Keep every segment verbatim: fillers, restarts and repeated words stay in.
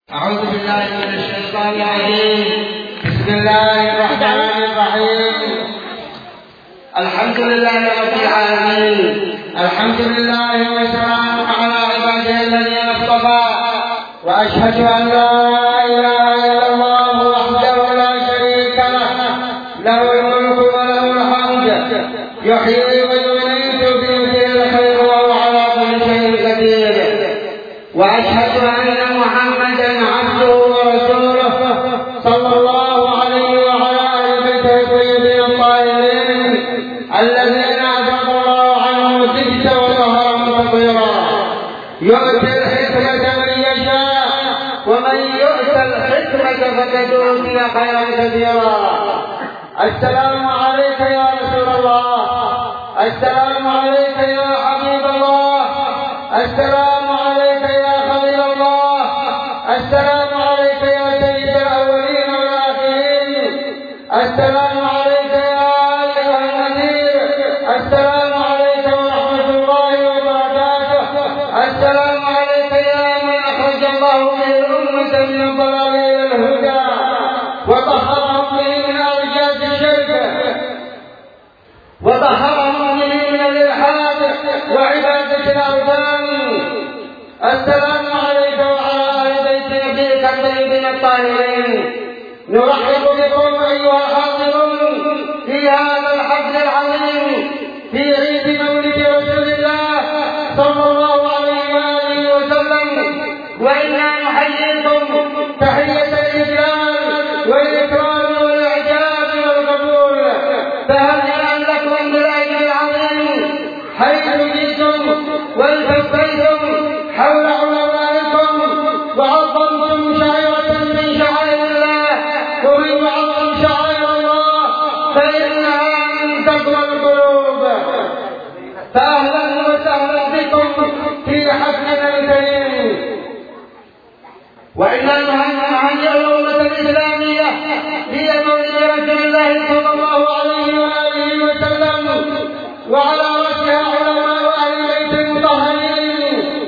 أعوذ بالله من الشيطان الرجيم. بسم الله الرحمن الرحيم. الحمد لله رب العالمين. الحمد لله وسلام على عباده الذين اصطفى، وأشهد أن لا إله إلا الله وحده لا شريك له، له الملك وله الحمد، يحيي ويميت بيده الخير وهو على كل شيء قدير. وأشهد أن محمدا عبده ورسوله صلى الله عليه وعلى آل بيته الطيبين الطاهرين الذين أعتق الله عنهم الزكاة وطهرهم تطهيرا. يؤتي الحكمة من يشاء، ومن يؤت الحكمة فقد أوتي خيرا كثيرا. السلام عليك يا رسول الله، السلام عليك يا حبيب الله، السلام عليك يا خليل الله، السلام عليك يا سيد الأولين والآخرين، السلام عليك يا أيها النذير، السلام عليك ورحمة الله وبركاته، السلام عليك يا من أخرج الله به الأمة من الضلال إلى الهدى وطهرهم به من أرجاس الشرك، وطهرهم به من الإلحاد وعبادة الأوثان. السلام عليك وعلى آل بيت نبيك الطيبين الطاهرين. نرحب بكم أيها الحاضرون في هذا الحفل العظيم في عيد مولد رسول الله صلى الله عليه وآله وسلم، وإنا نحييكم تحية الإجلال والإكرام والإعجاب والقبول. فهنيئا لكم بالأجر العظيم حيث جئتم والتفيتم حول علمائكم وعظمتم شعيرة من شعائر الله، ومن يعظم شعائر الله فإنها من تقوى القلوب. فأهلا وسهلا بكم في حفلنا الكريم. وإنا نهنئ الأمة الإسلامية في مولد رسول الله صلى الله عليه وآله وسلم، وعلى رأسها علماء أهل البيت المطهرين.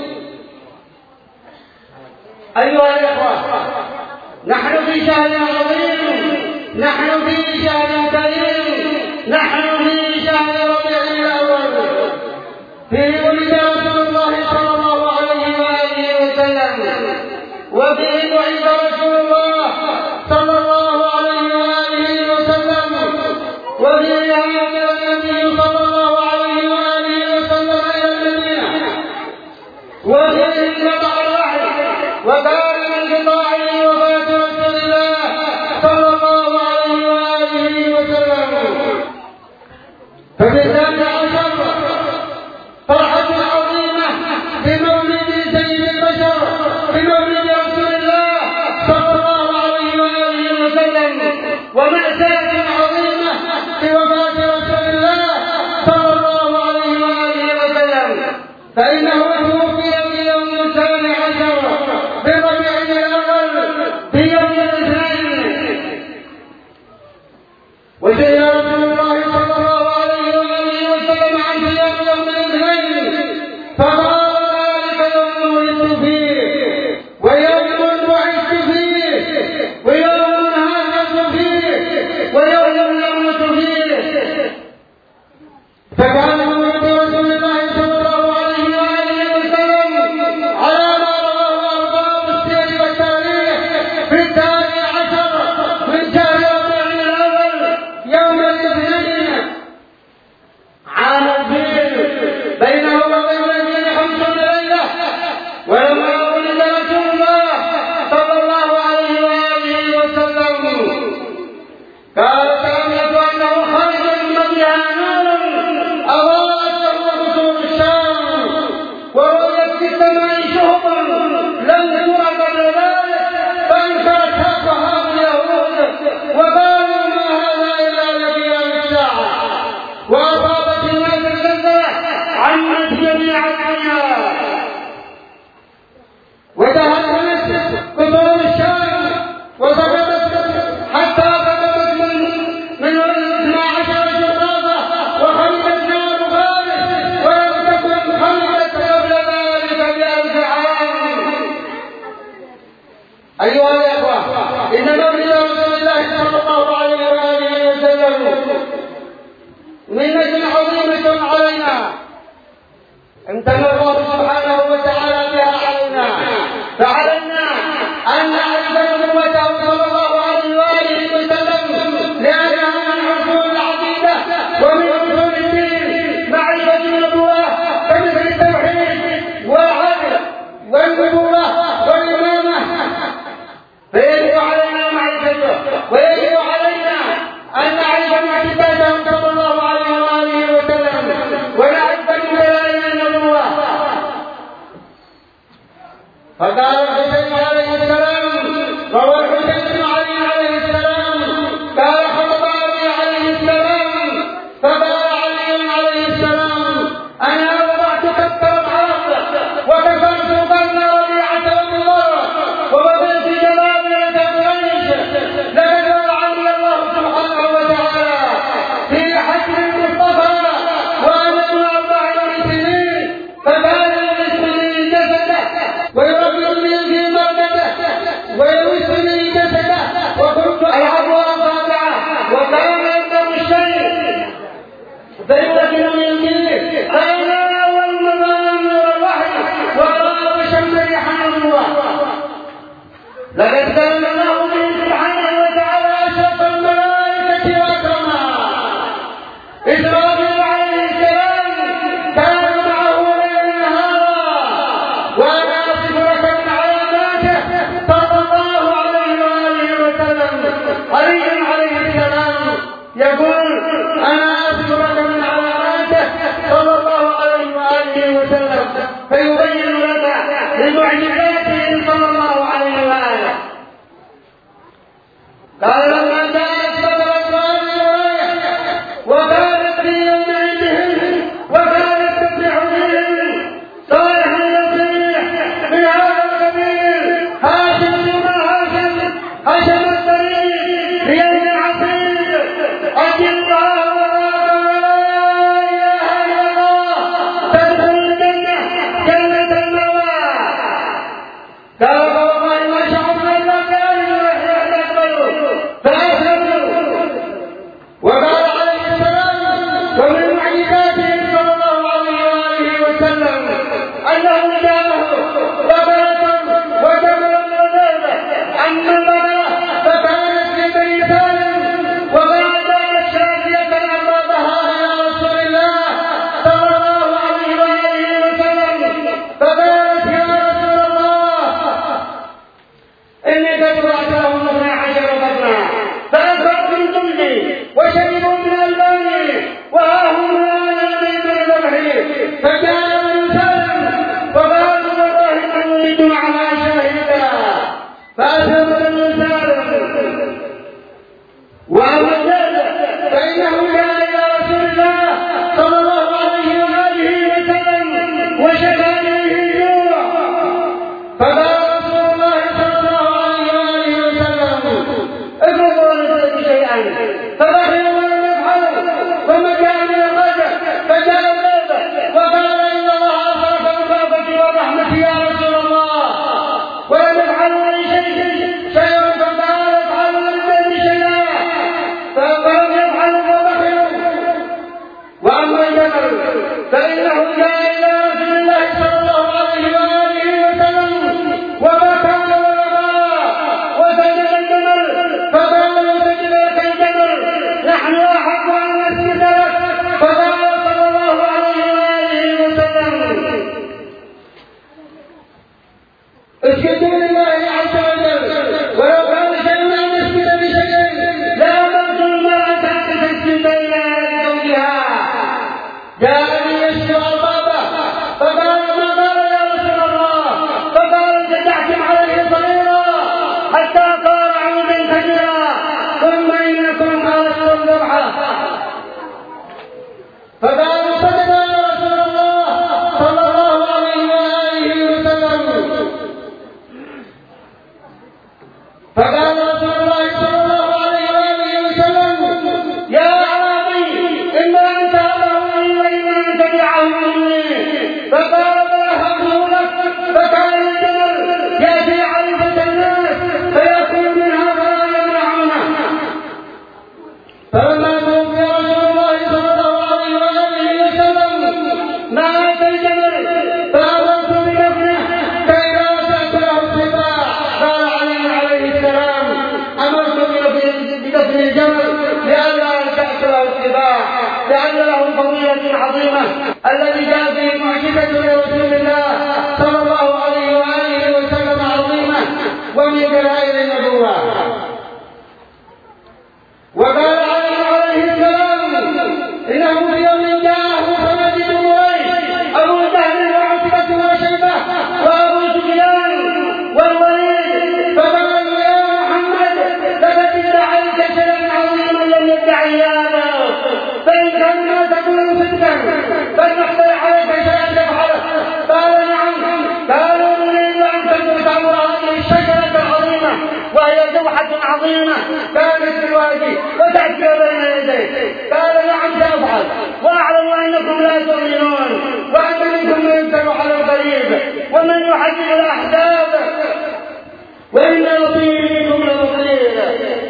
أيها الإخوة، نحن في شهر عظيم، نحن في شهر كريم، نحن في شهر ربيع الأول، فيه ولد رسول الله صلى الله عليه وآله وسلم، وفيه بعث رسول الله صلى الله عليه وآله وسلم، وفيه هاجر النبي صلى الله عليه وآله وسلم إلى المدينة، وفيه انقطع الوحي وكان من انقطاعه وفاة رسول الله صلى الله عليه وآله وسلم. فبالذات عشر فرحة عظيمة بمولد سيد البشر، بمولد رسول الله صلى الله عليه وآله وسلم، ومأساة عظيمة بوفاة رسول الله صلى الله عليه وآله وسلم، فإنه توفي في يوم الثاني عشر من ربيع الأول في يوم الاثنين. وسئل رسول الله صلى الله عليه وآله وسلم عن صيام يوم الاثنين فقال ذلك يوم ولدت فيه، ويوم بعثت فيه، ويوم هاجرت فيه، ويوم نمت فيه. فكان مولد رسول الله صلى الله عليه وآله أيها الأخوة، إن مولد رسول الله صلى الله عليه وآله وسلم منة عظيمة علينا امتن الله سبحانه وتعالى بها علينا، فعلينا أن نعرف نبوته صلى الله عليه وآله وسلم، لأنها من أصول العقيدة ومن أصول الدين معرفة النبوة كمثل التوحيد والعدل والنبوة والإمامة، فيجب علينا معرفته ويجب علينا أن نعرف معجزاته صلى الله عليه وآله وسلم ونعرف من دلائل النبوة. فقال الحسين عليه السلام، روى الحسين بن علي عليه السلام قال خطب أبي عليه السلام فقال علي عليه السلام: أنا وضعت كفر العرب وكفرت قرن ربيعة والنضر وبذلت جبابرة قريش، لقد وضعني الله سبحانه وتعالى في حجر المصطفى وأنا ابن أربع سنين، فكان يمسني جسده ويربطني في مرقده ويمسني جسده وكنت ألعب أصابعه وكان يقدم الشيء فيمكنني الجن فأنا أول مرة نور الوحي وقرأ بشم ريح النبوة. لقد كان الله به سبحانه وتعالى أشرف الملائكة وأكرمها. إسرافيل عليه السلام كان معه ليلا نهارا، وأنا أصف لك من علاماته صلى الله عليه وآله وسلم. علي عليه السلام يقول: أنا أصف لك من علاماته صلى الله عليه وآله وسلم، فيبين لك لمعجزاته صلى الله عليه وآله. قال: لما جاءت فترة الرواية وكانت في يومئذ وكانت تفلح بهم صالح يصيح من هذا القبيل هاشم بن هاشم هشم الطريق بيد عصيب أجل الله ولا إله إلا الله تدخل الجنة جنة المأوى. قال: والله ما شعرنا إلا بأن يحيى القلب فأسلموا. وقال عليه السلام: ومن معجزاته صلى الله عليه وآله وسلم أنه جاءه بقرة وجمل وذئب، أما البقرة فكانت في بني سالم وقال: جاءت شافية أمامها يا رسول الله صلى الله عليه وآله وسلم، فقالت: يا رسول الله إني قد رأت لهم اثنا عشر بطنا فأكبروا من جلدي وشربوا من ألباني وها هم الآن بين ذبحي. فجاء بنو سالم وقالوا: والله إنا نريد معنا شاهدا. فأسلم بنو سالم. وأما الجاد فإنه جاء إلى رسول الله صلى الله عليه وآله وسلم وشكى إليه الجوع، فقال رسول الله صلى الله عليه وآله وسلم: افرضوا للزيت شيئا، فبخلوا ولم يفعلوا. ثم جاء من الغد فجاء الليل وقال: إن الله أصرف بخافتي ورحمتي يا رسول الله ولم يفعلوا لي شيء شيئا، فقال: افعلوا للزيت شيئا، فلم يفعلوا فبخلوا. وأما الجمل فإنه جاء إلى رسول الله صلى الله عليه وآله وسلم وبكى ولغى وسجد الجمل، فقال: سجد لك الجمل، نحن أحق أن نسجد لك. فقال صلى الله عليه وآله وسلم: اسجدوا لله عز وجل، ولو كان شيء أن يسجد بشيء لأمرت المرأة أن تسجد إلى زوجها. جاءني يشكو أربابه فقال: ما قال يا رسول الله؟ فقال: تدعتم عليه صغيرا حتى قال عودا كبيرا ثم إنكم خالصتم ذبحه. فقالوا: صدق يا رسول الله صلى الله عليه وآله وسلم. فقال رسول الله صلى الله عليه وآله وسلم: يا أعرابي إما أن تأبعني وإما أن تدعه مني. فقال: بل أخذه لك. فكان الجمل يأتي عرفة الناس العظيمة الذي جاء فيه معجزة لرسول الله صلى الله عليه وآله وسلم عظيمة ومن دلائل النبوة. وقال عليه السلام إنه في يوم جاءه صناديد قريش أبو جهل وعتبة وشيبة وأبو سفيان والوليد فقالوا يا محمد لقد ادعيت شيئا عظيما لم يدعي هذا، فإن كان ما تقول صدقا فلنخترع عليك شيئا تفعله. قال نعم. قالوا نريد أن تنظر هذه الشجرة العظيمة وهي دوحة عظيمة كانت في الوادي وتأتي بين يديك. قال نعم سأفعل، وأعلم أنكم لا تؤمنون وأن منكم من يمتنع على القريب ومن يحدد الأحزاب وإن نصيبكم لبصير.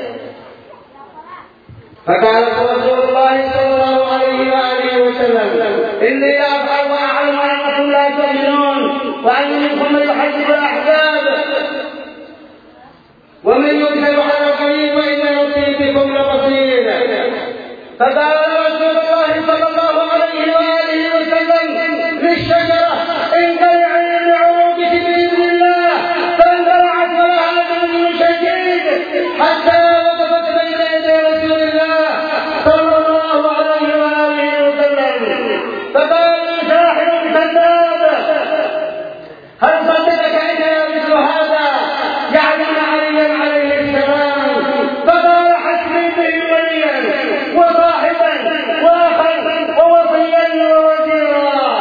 فقال رسول الله صلى الله عليه وآله وسلم إني أفعل وأعلم أنكم لا تؤمنون وأن منكم من يحدد الأحزاب ومن يمتنع على القريب وإن نصيبكم لبصير. فقال رسول الله صلى الله عليه وآله وسلم للشجرة انقلعي بعروقك بإذن الله، فانقلعت ولها ذل شديد حتى وقفت بين يدي رسول الله صلى الله عليه وآله وسلم. فقال لي ساحر كذاب هل صدقك إلا مثل هذا؟ يعني عليا عليه السلام. فقال حسبي به وليا وصاحبا واخا ووصيا ووزيرا.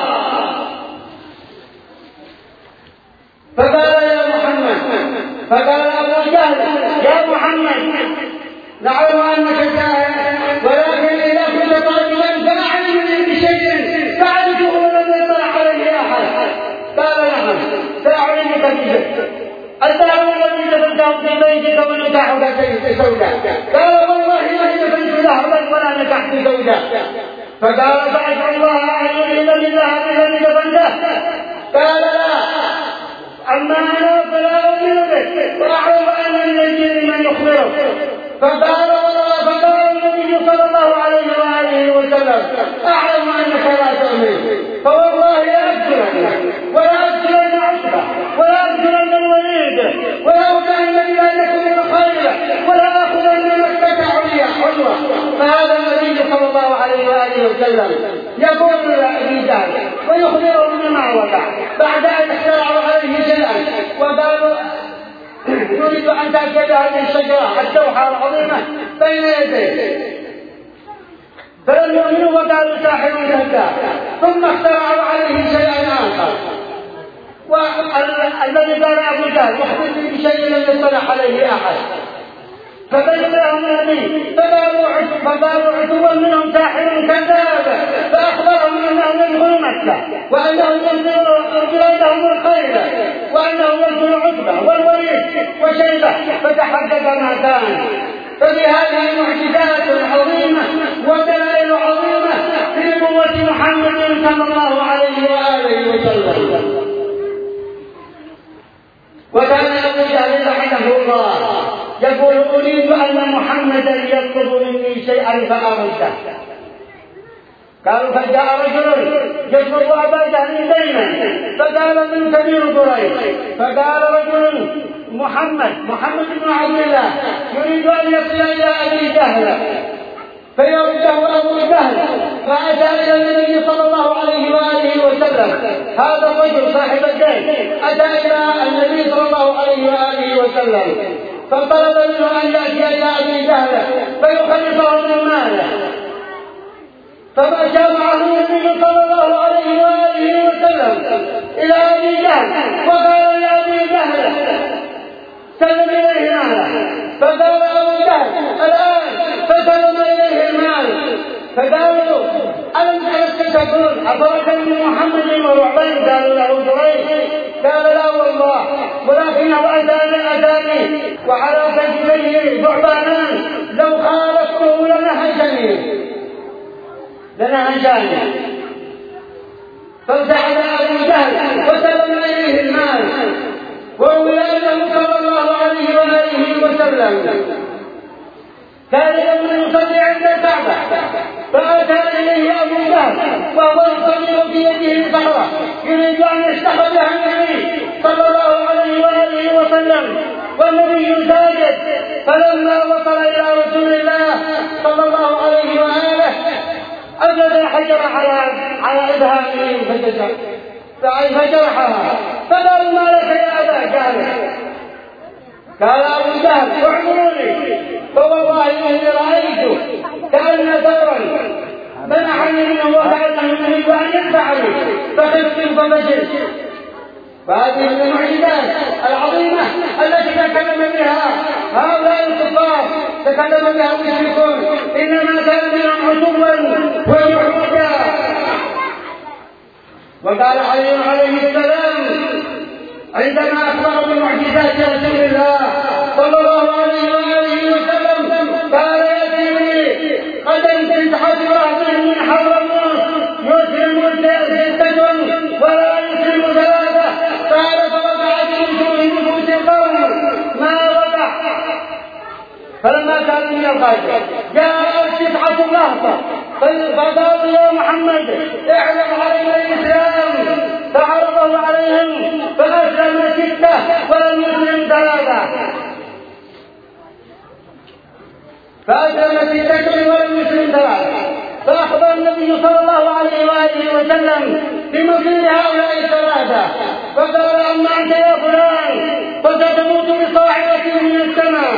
فقال يا محمد فقال أبو جهل يا محمد نعلم أنك ساحر ولكن إذا كنت طالبا فأعلمني بشيء فعلته ولم يطلع عليه أحد. قال نعم سأعلمك بشيء. الدار الذي دفنته في بيتك ونكاحك سوداء. قال والله ما دفنت ذهبا ولا نكحت زوجا. فقال فأدعو الله أن يذهب بالذهب الذي دفنته. قال لا، أما أنا فلا أؤمن بك وأعلم أن النبي من يخبرك. فقال والله فقال النبي صلى الله عليه وآله وسلم أعلم أنك لا تؤمن فوالله لا أقتلنك ولا أقتلن عتبة ولا أقتلن الوليد ولا أكلن بأنكم الخير ولا أخذن مكة عليا حلوة. فهذا النبي صلى الله عليه وآله وسلم يقول لأبي جهل ويخبره بما وقع بعد أن اخترعوا عليه شيئا وقالوا نريد أن تأتي بهذه الشجرة الدوحة العظيمة بين يديه. فلم يؤمنوا وقالوا ساحر كذاب. ثم اخترعوا عليه شيئا آخر والذي قال أبو جهل مخبرني بشيء لم يطلع عليه أحد. فبين لهم النبي فقالوا عتوا منهم ساحر كذاب فأخبرهم أنه يدخل مكة وأنه يرجل لهم الخير وأنه يرجل عتبة والوليد وشيبة. فتحقق ما كان. فبهذه المعجزات العظيمة ودلائل عظيمة في نبوة محمد صلى الله عليه وآله وسلم. وكان أبو جهل لعنه الله يقول أريد أن محمدا يطلب مني شيئا فأرده. قالوا فجاء رجل يطلب أبا جهل دينا فقال من كبير قريش. فقال رجل محمد محمد بن عبد الله يريد أن يصل إلى أبي جهل فيرده أبو جهل. فأتى إلى النبي صلى الله عليه وآله وسلم هذا الرجل صاحب الدين أتى إلى النبي صلى الله عليه وآله وسلم فطلب منه أن يأتي إلى أبي جهل فيخلصه من ماله. فمشى معه النبي صلى الله عليه وآله وسلم إلى أبي جهل وقال يا أبي جهل سلم إليه ماله. فقال أبو جهل الآن فسلم إليه المال. فقالوا ألم تقول أفرك من محمد ورعبان؟ قالوا له قريش. قال لا والله ولكنه أتاني أتاني وعلى كتفيه ثعبانان لو خالفته لنهشني لنهشني. فابتعد أبو جهل وسلم إليه المال وروي أنه صلى الله عليه وآله وسلم كان يوم يصلي عند الكعبة فأتى إليه أبو جهل وهو يصلي في يده صخرة يريد أن يشتغل بها النبي صلى الله عليه وآله وسلم والنبي ساجد. فلما وصل إلى رسول الله صلى الله عليه وآله أجد الحجر على على إبهامه فجر فجرحها. فقال ما لك يا أبا جهل؟ قال أبو جهل اعذروني فوالله إني رأيت كأن ثورا منعني منه وكأنه يريد أن يدفعني فخفت فبشرت. فهذه من المعجزات العظيمة التي تكلم بها هؤلاء الكفار، تكلم بها المشركون، إنما كان منهم عتوا وجحودا. وقال علي عليه السلام عندما أخبر بمعجزات رسول الله صلى الله عليه وآله وسلم قال يأتيني غدا تسعة رهط من حضرموت يسلم ستة ولا يسلم ثلاثة. قال فوقعت في نفوس القوم ما وقع. فلما كان من الغاية جاءت تسعة رهط فقالوا يا محمد اعلم علينا الإسلام فعرضه عليهم فأسلم ستة ولم يسلم ثلاثة. فأسلم ستة ولم يسلم ثلاثة. فأخبر النبي صلى الله عليه وآله وسلم بمصير هؤلاء الثلاثة فقال أما أنت يا فلان فستموت بصاحبة من السماء،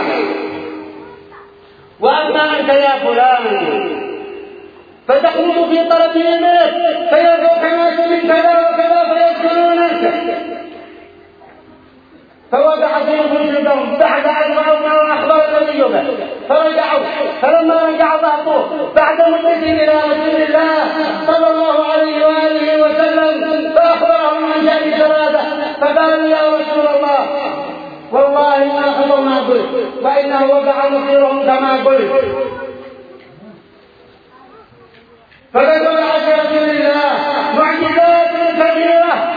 وأما أنت يا فلان فتخوض في طلب الموت فيدعوك ناس من كذا وكذا فيقتلونك. فوقع في نفوسهم بعد أن رأوا ما أخبر النبي به فرجعوا. فلما رجع ضعفوه بعد مدة إلى رسول الله صلى الله عليه وآله وسلم فأخبرهم عن شأن ثلاثة فقالوا يا رسول الله والله ما خطوا ما قلت وإنه وقع مصيرهم كما قلت. فذكر عن رسول الله معجزات كثيرة.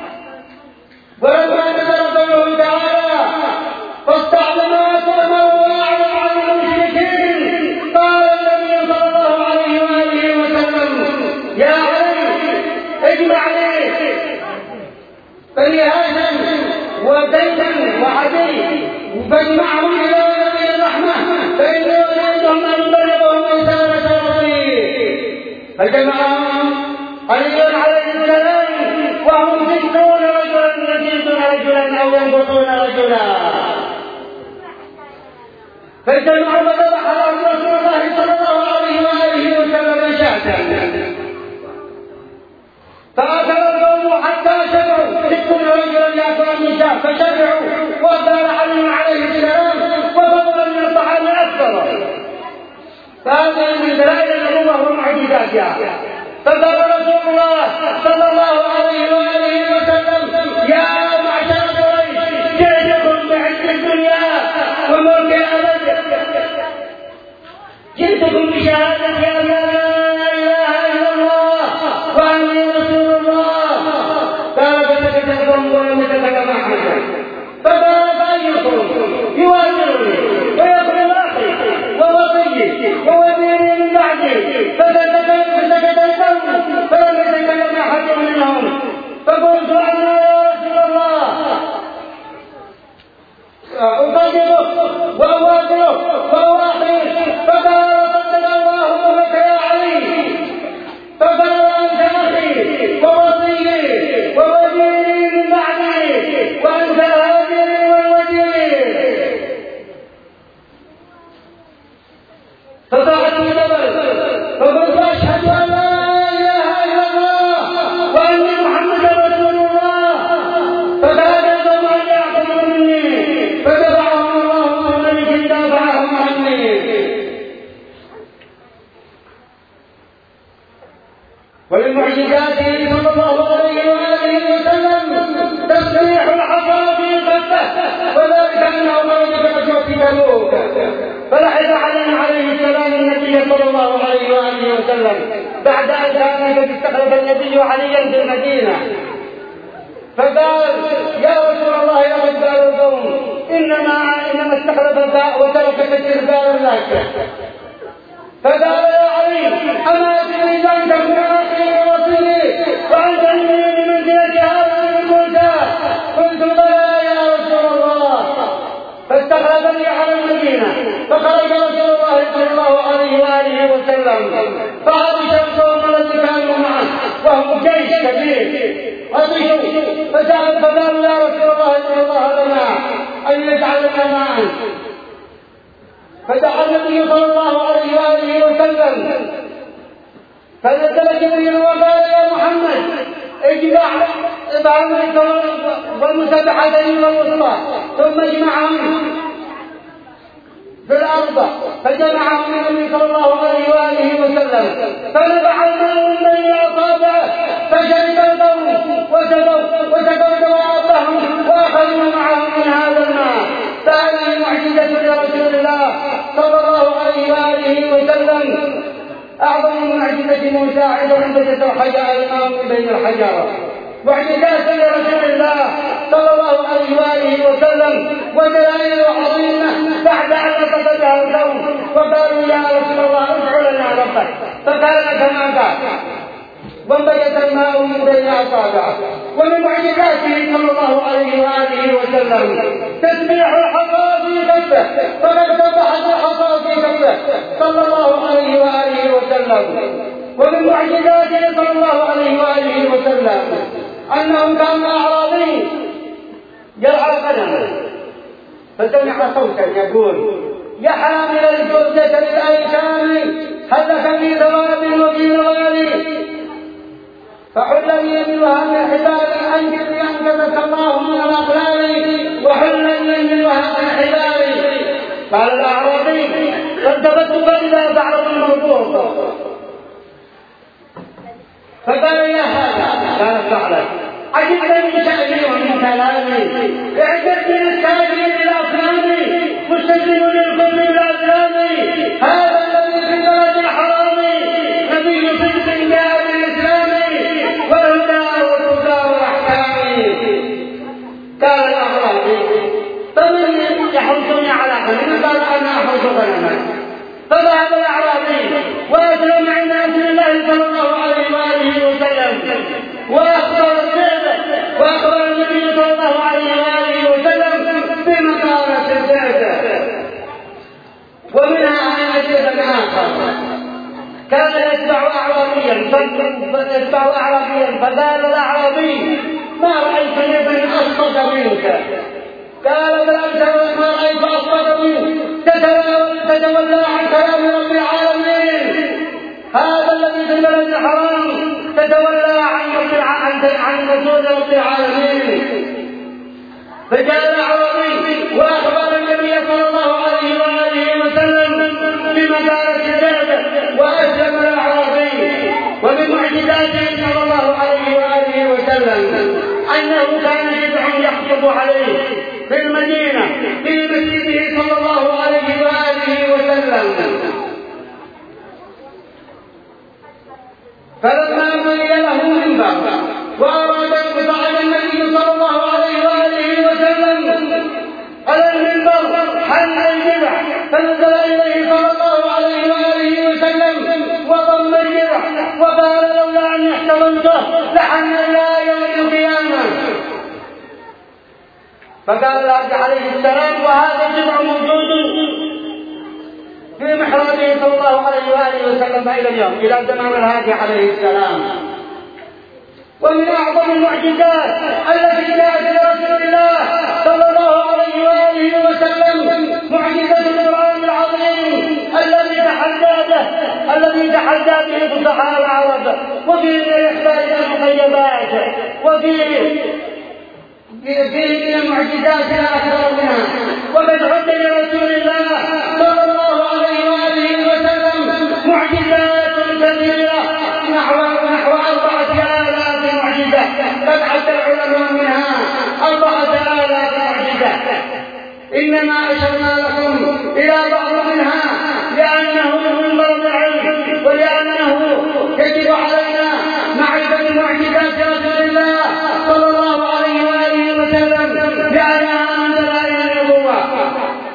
ولما نزل قوله تعالى فاستعلم ما تؤمر واعلم عن المشركين قال النبي صلى الله عليه وآله وسلم يا علي اجمع لي بني هاشم وزيد وعدي فاجمعهم إلى نبي الرحمة فإني أريدهم أن يبلغهم رسالة ربي. فجمعهم علي عليه السلام وهم ستون رجلا يزيدون رجلا أو ينقصون رجلا. فاجتمعوا فذبح لهم رسول الله صلى الله عليه وآله وسلم شاة فأكل القوم حتى شبعوا ستون رجلا يأكلون من شاة فشبعوا وقال علي عليه السلام وفضل من الطعام أكثر. فهذه من دلائل النبوة والمعجزات. فقال رسول الله صلى الله عليه وآله وسلم يا معشر قريش جئتكم بعز الدنيا وملك الأبد، جئتكم بشهادة أن لا إله إلا الله وأني رسول الله. قال فسكت القوم ولم يتكلم أحد. فقال فأيكم يواجهني ويقول أخي ووصي ووزيري من بعدي فسكت القوم فلم يتكلم أحد منهم. فقلت أنا يا رسول الله أقدمه وأواجهه وهو أخي. فقال صدق الله لك يا علي. فقال أنت أخي ووصيي ووزيري من بعدي وأنت الهادي والوزير. فصعدت الجبل فقلت أشهد أن لا إله إلا الله وأن محمدا رسول الله. فكاد القوم أن يأخذوا مني فدفعهم الله الملك دافعهم عني. ولمعجزاته صلى الله عليه وآله وسلم تسبيح الحصى في قفه وذلك أنه خرج بغزوة تبوك فلحق علي عليه السلام النبي صلى الله عليه وآله وسلم بعد أن كان قد استخلف النبي عليا في المدينة. فقال يا رسول الله لقد قالوا القوم إنما إنما استخلف الباء وترك الاستغفار لك. فقال يا علي أما أدري إذا أنت من آخر رسولي وأنت مني بمنزلة هذا من موسى؟ قلت بلى يا رسول الله. فاستخلفني على المدينة فخرج رسول الله صلى الله عليه وآله وسلم فعطش القوم الذي كانوا معه وهم جيش كبير عطشوا فسأل فقالوا يا رسول الله صلى الله لنا أن يجعل لنا معا. فدعا النبي صلى الله عليه وآله وسلم فنزل جبريل وقال يا محمد اجمع بعمرك والمسبحتين والوسطى ثم اجمعهم في الأرض. فجمعهم النبي صلى الله عليه وآله وسلم فنبع الماء من بين أصابعه فشرب القوم وسقوا وسقوا دوابهم وأخذوا معهم من هذا الماء. فهذه معجزة لرسول الله صلى الله عليه وآله وسلم أعظم معجزة موسى عندما انبجس الحجر الماء من بين الحجر. معجزات لرسول الله صلى الله عليه وآله وسلم ودلائل عظيمة بعد أن نطق بها القوم وقالوا يا رسول الله ادع لنا ربك فكان كما قال وانبجس الماء من بين أصابعه. ومن معجزاته صلى الله عليه وآله وسلم تسبيح الحصى في كفه فقد ذبحت الحصى في كفه صلى الله عليه وآله وسلم. ومن معجزاته صلى الله عليه وآله وسلم أنه كان أعرابي يرعى غنمه فسمع صوتا يقول يا حامل الجودة للأيتام هلك في ثواب وفي غالي فحل لي من وهم الحبال أنجز أنجزك الله من الأغلال وحل لي من وهم الحبال. قال الأعرابي فالتفت فإذا بعض المربوط فقال يا هذا قال فعلا عجبت من شأني ومن كلامي اعجبت من الكافرين إلى أصنامي مستسلم للكفر إلى أسلامي. هذا الذي في البلد الحرام نبي صدق جاء بالإسلام والهدى والهدى والأحكام. قال الأعرابي فمن يحرسني على غنم؟ قال أنا أحرس غنما. فذهب الأعرابي وأسلم عند رسول الله صلى الله عليه وآله وسلم وأخبر السيد وأخبر النبي صلى الله عليه وآله وسلم بمكانة السيد. ومنها أن آخر كان يتبع أعرابيا يتبع أعرابيا فقال الأعرابي ما رأيت ابن أصدق منك. قال بل أنت ما رأيت أصدق منك تتولى عن كلام رب العالمين. هذا الذي في البلد الحرام تتولى عن عن رسول رب العالمين. فجاء الأعرابي وأخبر النبي صلى الله عليه وآله وسلم بمكانة السيد وأسلم الأعرابي. ومن معجزاته صلى الله عليه وآله وسلم أنه كان جدع يخطب عليه في المدينة في مسجده صلى الله عليه وآله وسلم. فلما بني له منبر وأراد أن يصعد النبي صلى الله عليه وآله وسلم على المنبر حل الجذع فنزل إليه صلى الله عليه وآله وسلم وضم الجذع وقال لولا أن احتضنته لحن إلى يوم القيامة. فقال العبد عليه السلام وهذا الجذع موجود في محرابه صلى الله عليه وآله وسلم إلى اليوم إلى زمان الهادي عليه السلام. ومن أعظم المعجزات التي جاءت لرسول الله صلى الله عليه وآله وسلم معجزة القرآن العظيم الذي تحدى به الذي تحدى به فصحاء العرب وفيه من الإخبار المغيبات وفيه فيه من المعجزات الأكثر منها. وقد عد لرسول الله صلى الله عليه وآله وسلم معجزات كثيرة نحو نحو أربعة آلاف معجزة قد عد العلماء منها أربعة آلاف معجزة. إنما أشرنا لكم إلى بعض منها لأنه من ضرب العلم ولأنه يجب علينا معرفة معجزات رسول الله صلى الله عليه وآله وسلم لأنها من دلائل النبوة.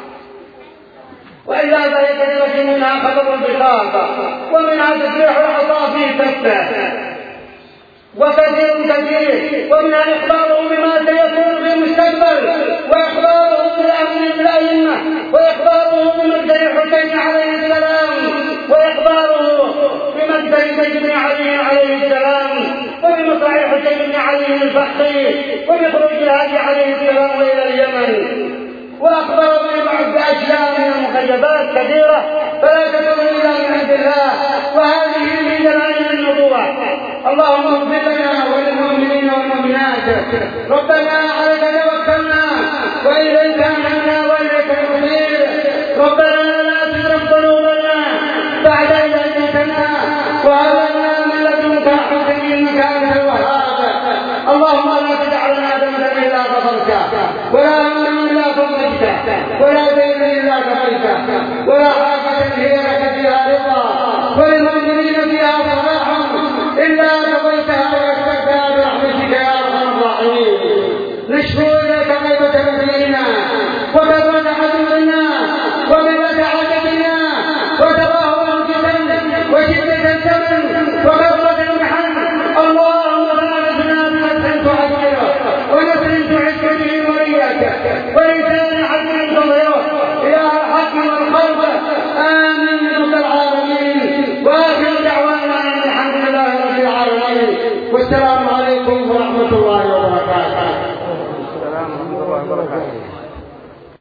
ومنها خطب البطاقة ومنها تسريح العصا في كفه وكثير كثير، ومنها إخباره بما سيكون في المستقبل، وإخباره بالأمر بالأئمة، وإخباره بمقدر الحسين عليه السلام، وإخباره بمقدر نجم علي عليه السلام، وبمصرع الحسين بن علي الفخري، وبخروج الهادي عليه السلام إلى اليمن، وأخبر ببعض أشياء من المخيبات كثيرة فلا تكون إلا من عند الله، وهذه من دلائل النبوة. اللهم اغفر لنا وللمؤمنين والمؤمنات. ربنا عليك توكلنا وإليك أنبنا وإليك المصير. ربنا